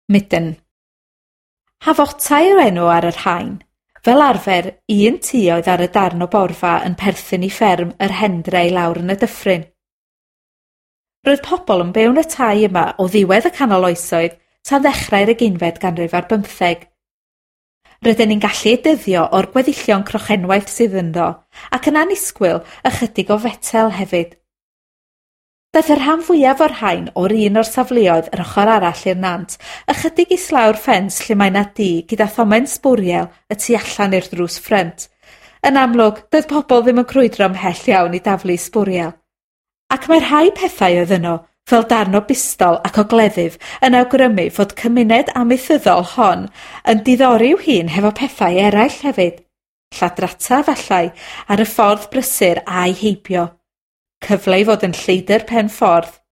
Midden. Hafodd tair enw ar yr rhain. Fel arfer, un tŷ oedd ar y darn o borfa yn perthyn i fferm yr Hendre i lawr yn y dyffryn. Roedd pobl yn byw yn y tai yma o ddiwedd y canol oesoedd tan ddechrau'r 15th ganrif. Rydyn ni'n gallu dyddio o'r gweddillion crochenwaith sydd ynddo, ac yn annisgwyl ychydig o fetel hefyd. Daeth yr rhan fwyaf o'r rhain o'r un o'r safleoedd yr ochr arall i'r nant, ychydig islawr ffens lle mae na dŷ gyda thomen sbwriel y tu allan i'r drws ffrynt. Yn amlwg, doedd pobl ddim yn crwydro ymhell iawn i daflu sbwriel. Ac mae rhai pethau oedd yno, fel darn o bistol ac o gleddyf, yn awgrymu fod cymuned amaethyddol hon yn diddori'w hun hefo pethau eraill hefyd. Lladrata fallai ar y ffordd brysur a'i heibio. Cyfle i fod yn lleidr pen ffordd.